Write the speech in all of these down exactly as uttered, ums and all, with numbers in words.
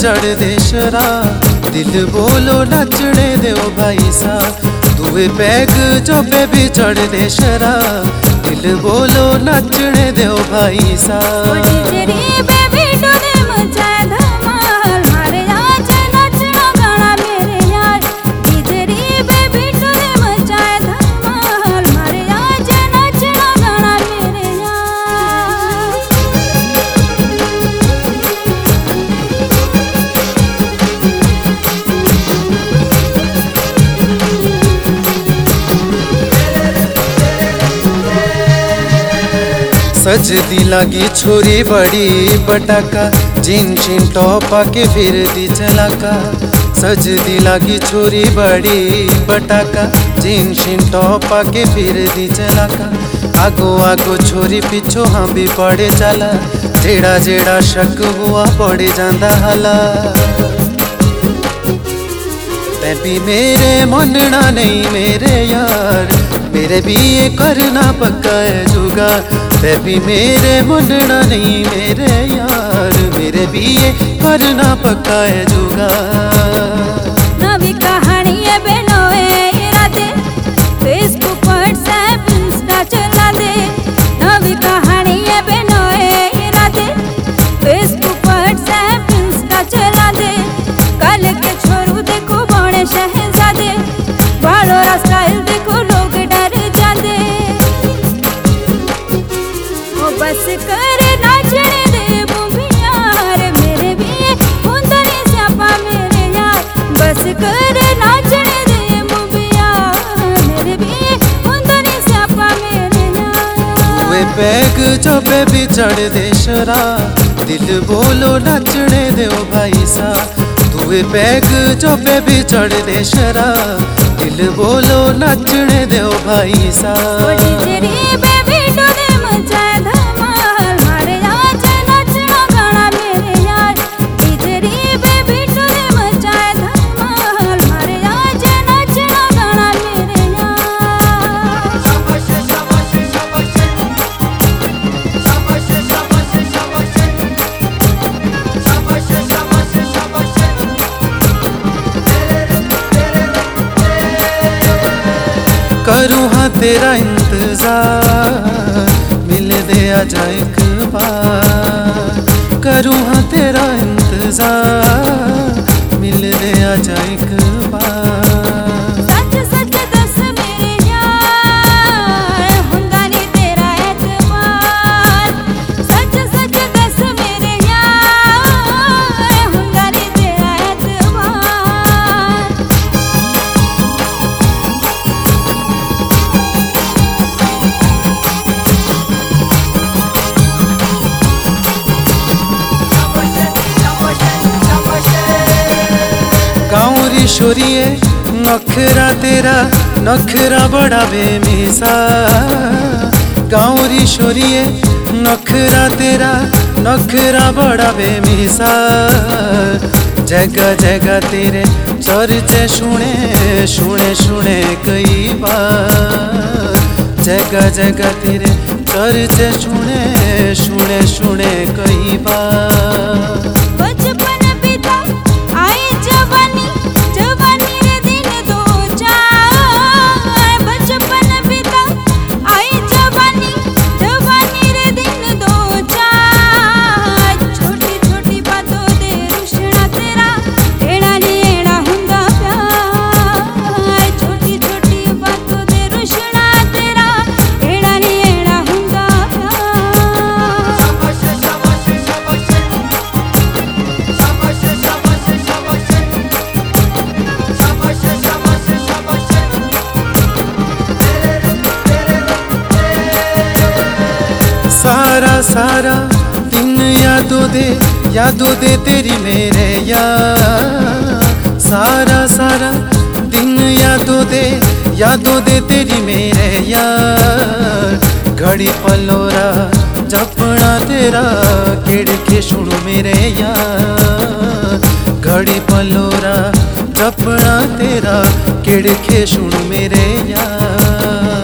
चढ़ दे शरा, दिल बोलो नचने दो भाई सा। दुए पैग जो पे भी चढ़ दे शरा, दिल बोलो नचने दो भाई सा। सजदी लागी छोरी बड़ी पटाका, जिन छिन टॉपा के फिर दी चलाका। सजदी लागी छोरी बड़ी पटाका, जिन छिन टॉपा के फिर दी चलाका। आगो आगो छोरी पिछो हाँ भी पड़े चला, जेड़ा जेड़ा शक हुआ पड़े जांदा हाला। तै भी मेरे मनना नहीं मेरे यार, मेरे भी ये करना पक्का है जुगाड़। तै भी मेरे मनना नहीं मेरे यार, मेरे भी ये करना पक्का है जुगाड़। नवी कहानी है बेनोए इरादे, फेसबुक व्हाट्सएप इंस्टा चला दे। नवी कहानी है बेनोए इरादे, फेसबुक व्हाट्सएप इंस्टा चला दे। कल के छोरू देखो बड़े शहजादे, बालों रा स्टाइल देखो लोग डर जाते। ओ बस कर नाचने दे मुंबियार, मेरे भी हुंदा ने स्यापा मेरे यार। बस कर नाचने दे मुंबियार, मेरे भी हुंदा ने स्यापा मेरे यार। वे पैग जो पे भी चढ़ दे शरा, दिल बोलो नचने दो भाई सा। दुए पैग जो पे भी चढ़ दे शरा, दिल बोलो नचने दो भाई सा। करूँ हाँ तेरा इंतजार, मिल दे आजा एक बार। करूँ हाँ तेरा इंतजार, मिल दे आजा एक बार। सच सच दस मेरे यार, हुंदा नहीं तेरा एतबार। सच सच दस मेरे यार, हुंदा नहीं तेरा एतबार। गाँवरी शोरिए नखरा तेरा, नखरा बड़ा बेमिसाल। गाँवरी शोरिए नखरा तेरा, नखरा बड़ा बेमिसाल। जगह जगह तेरे चर्चे सुने सुने सुने कई बार। जगह जगह तेरे चर्चे सुने सुने सुने कई बार। बचपन बीता आई जवानी, जवानी रे दिन दो चार। बचपन बीता आई जवानी, जवानी रे दिन दो चार। छोटी छोटी बातों दे रुशना तेरा, एड़ा नी एड़ा हुंदा प्यार। छोटी छोटी बातों दे रुशना तेरा, एड़ा नी एड़ा हुंदा प्यार। सारा सारा दिन यादों दे यादों दे तेरी मेरे यार। सारा सारा दिन यादों दे यादों दे तेरी मेरे यार। घड़ी पलोरा जपना तेरा, केड़ के सुनो मेरे यार। घड़ी पलोरा जपना तेरा, केड़ के सुनो मेरे यार।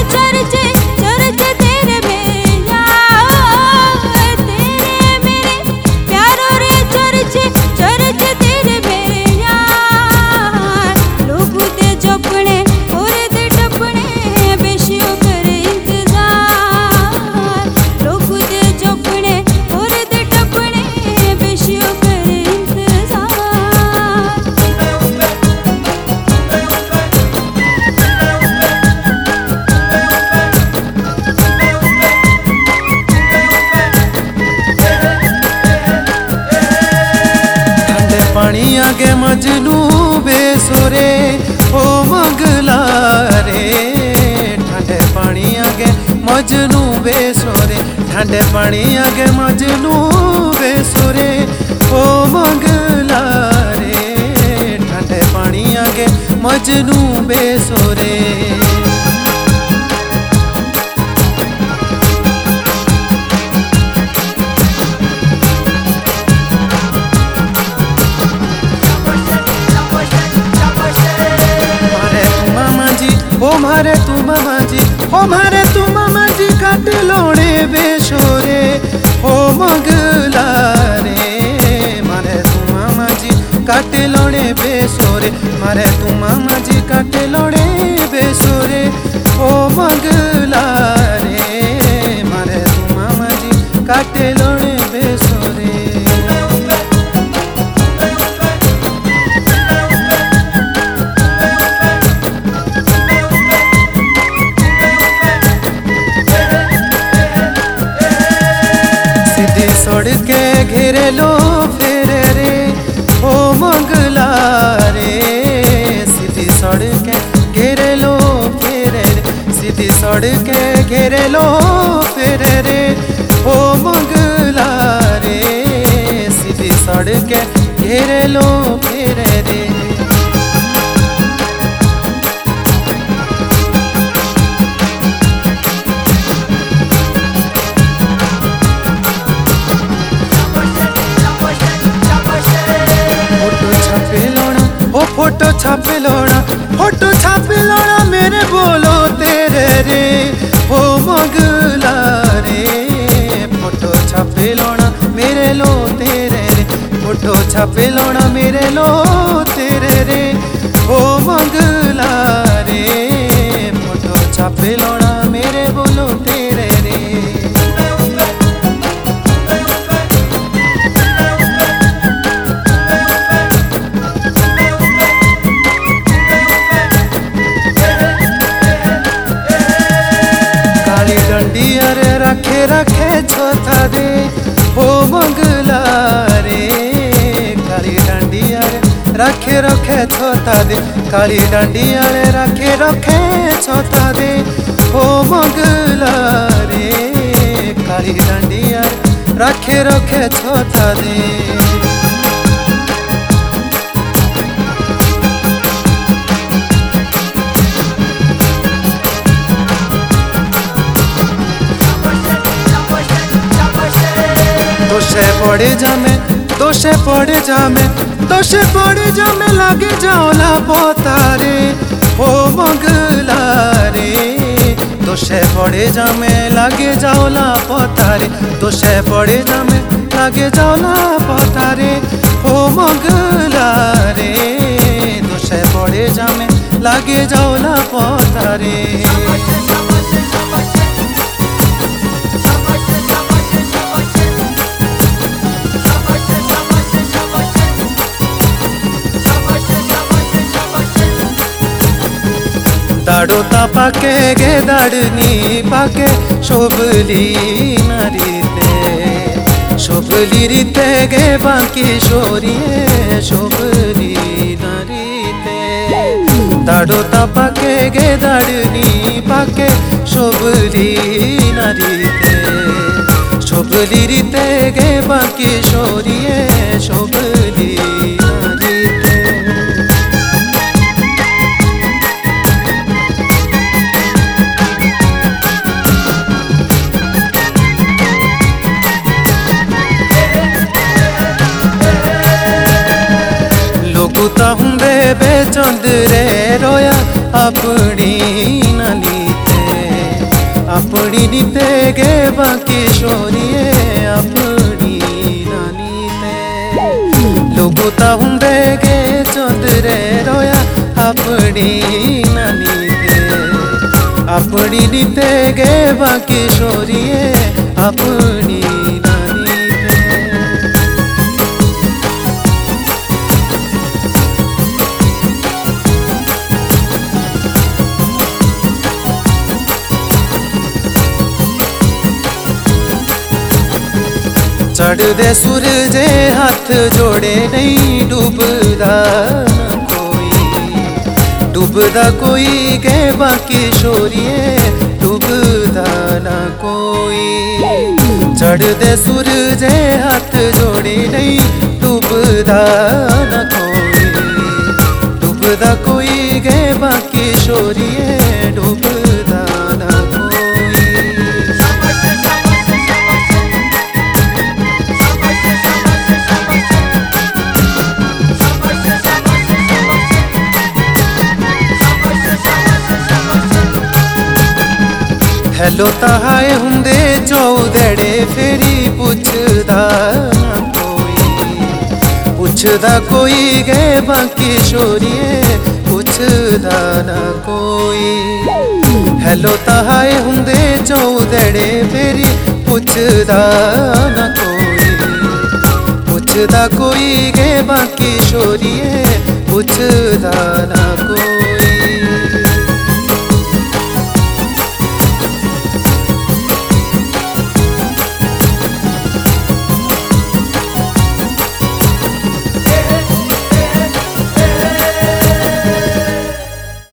चर्चे चर्चे तेरे मेरे यार, तेरे मेरे आगे मजनू बेसुरे ओ मंगला रे ठंडे पानी आगे मजनू बेसुरे ठंडे पानी आगे मजनू बेसुरे ओ मंगला रे ठंडे पानी आगे मजनू बेसुरे ओ मारे तू मामा जी ओ मारे तू मामा जी काट लोड़े बेशोरे ओ मंगला रे मारे तू मामा जी काट लोड़े बेसोरे मारे तू मामा जी काट लोड़े बेसोरे ओ मंगला रे मारे तू मामा जी काट लोड़े बेसोरे सड़के घेरे लो फेरे रे ओ मंगला रे सीधी सड़के घेरे लो फेरे रे सीधी सड़के घेरे लो फेरे रे ओ मंगला रे सीधी सड़के घेरे लो फेरे रे फोटो छापे लोना फोटो छापे लोना मेरे बोलो तेरे रे ओ मंगला रे फोटो छापे लोना मेरे लो तेरे रे फोटो छापे लोना मेरे लो तेरे रे ओ मंगला रे फोटो छापे लोना मेरे बोलो तेरे रे डंडिया रे रखे रखे छोथा दे ओ मंगला रे काली डंडिया रे रखे रखे छोथा दे काली डंडिया रे रखे रखे छोथा दे ओ मंगला रे काली डंडिया रे रखे रखे छोथा दे दोषे पड़े जामे दोषे पड़े जामे दोषे पड़े जामे लागे जाओला पोतारे ओ मंगला रे दोषे पड़े जामे लागे जाओला पोतारे दोषे पड़े जामे लागे जाओला पोतारे ओ मंगला रे दोषे पड़े जामे लागे जाओला पोतारे दाड़ो ता पाके गे दाड़नी पाके शोभली नारीते शोभली रीते गे बाकी शोरिये शोभली नारीते दाड़ो ता पाके गे दाड़नी पाके शोभली नारीते शोभली रीते गे बाकी शोरिये शोभली लोगुता हुंदे बेचंदरे रोया अपनी नानीते अपनी नीते गे बाकी शोरिये अपनी नानीते लोगुता हुंदे गे चंदरे रोया अपनी नानीते अपनी नीते गे बाकी शोरिये अपनी चढ़दे सूरजे हाथ जोड़े नहीं डूबदा ना कोई, डूबदा कोई के बाकी छोरिए डूबदा ना कोई। चढ़दे सूरजे हाथ जोड़े नहीं डूबदा ना कोई, डूबदा कोई के बाकी छोरिए डूबदा ना कोई। हेलो ताहाए हुंदे चौदड़े फेरी पुछदा ना कोई, पुछदा कोई गए बाकी छोरिए पुछदा ना कोई। हेलो ताहाए हुंदे चौदड़े फेरी पुछदा ना कोई, पुछदा कोई गए बाकी छोरिए पुछदा ना कोई।